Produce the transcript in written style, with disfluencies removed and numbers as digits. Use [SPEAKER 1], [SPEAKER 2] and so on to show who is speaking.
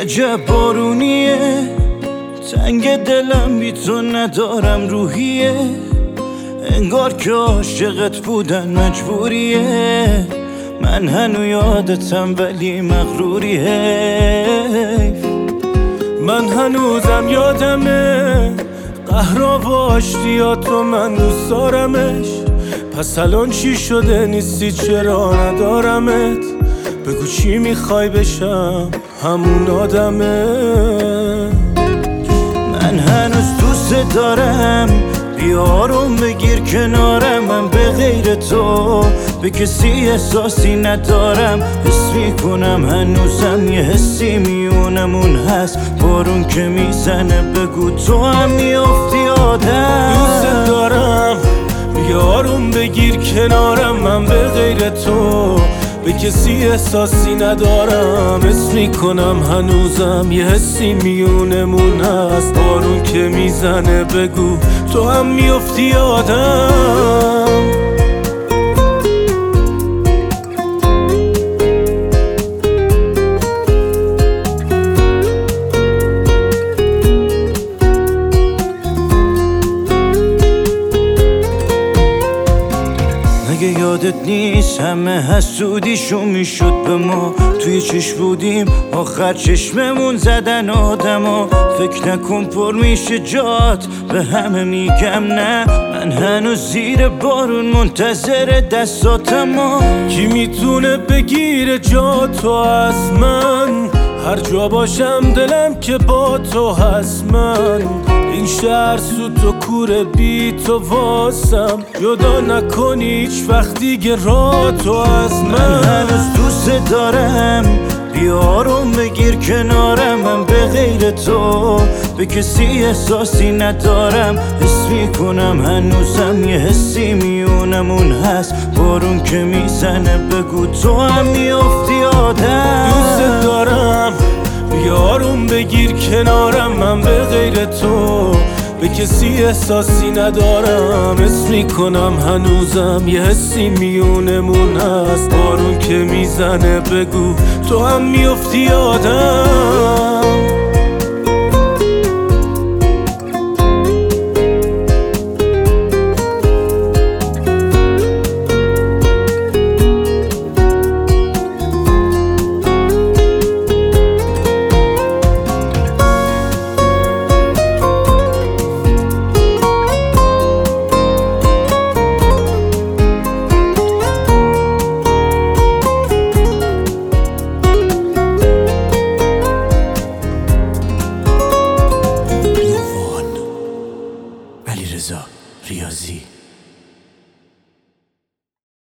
[SPEAKER 1] عجب بارونیه، تنگ دلم بی تو ندارم روحیه، انگار که عاشقت بودن مجبوریه، من هنو یادتم ولی مغروریه. من هنوزم یادمه قهرا و آشتیاتو، من دوست دارمش، پس الان چی شده نیستی چرا ندارمت؟ بگو چی میخوای بشم همون آدمه. من هنوز دوست دارم، بیارم بگیر کنارم، من به غیر تو به کسی احساسی ندارم، حس میکنم هنوزم یه حسی میونمون هست، بارون که میزنه بگو تو هم میافتی آدم. دوست دارم بیارم بگیر کنارم، من به غیر تو به کسی احساسی ندارم، حس میکنم هنوزم یه حسی میونمون هست، بارون که میزنه بگو تو هم میافتی آدم. اگه یادت نیست همه حسودیشون میشد به ما، توی چشم بودیم آخر چشممون زدن آدما، فکر نکن پر میشه جات به همه میگم نه، من هنوز زیر بارون منتظر دستاتم. کی میتونه بگیره جا تو از من؟ هر جا باشم دلم که با تو هست، من این شهر سوت و کوره بی تو واسم، جدا نکنی هیچ وقت دیگه را تو از من هنوز دوست دارم، بیارم بگیر کنارم، من به غیر تو به کسی احساسی ندارم، حس میکنم هنوزم یه حسی میونمون هست، بارون که میزنه بگو تو هم میافتی آدم. دوست دارم بیارم بگیر کنارم، من به غیر تو به کسی احساسی ندارم، حس میکنم هنوزم یه حسی میونمون هست، بارون که میزنه بگو تو هم میافتی آدم.
[SPEAKER 2] علیرضا ریاضی